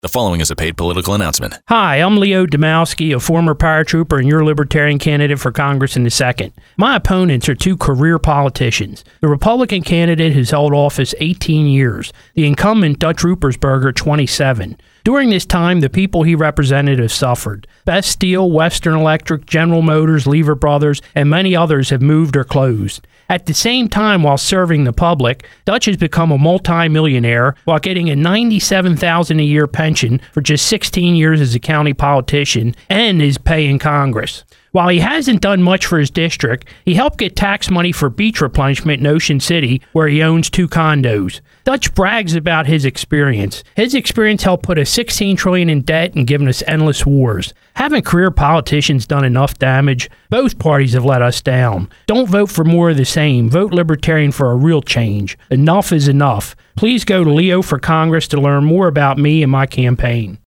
The following is a paid political announcement. Hi, I'm Leo Domowski, a former paratrooper and your Libertarian candidate for Congress in the 2nd. My opponents are two career politicians. The Republican candidate has held office 18 years, the incumbent Dutch Ruppersberger 27. During this time, the people he represented have suffered. Best Steel, Western Electric, General Motors, Lever Brothers, and many others have moved or closed. At the same time, while serving the public, Dutch has become a multi-millionaire while getting a $97,000 a year pension for just 16 years as a county politician and is paying Congress. While he hasn't done much for his district, he helped get tax money for beach replenishment in Ocean City, where he owns 2 condos. Dutch brags about his experience. His experience helped put us $16 trillion in debt and given us endless wars. Haven't career politicians done enough damage? Both parties have let us down. Don't vote for more of the same. Vote Libertarian for a real change. Enough is enough. Please go to Leo for Congress to learn more about me and my campaign.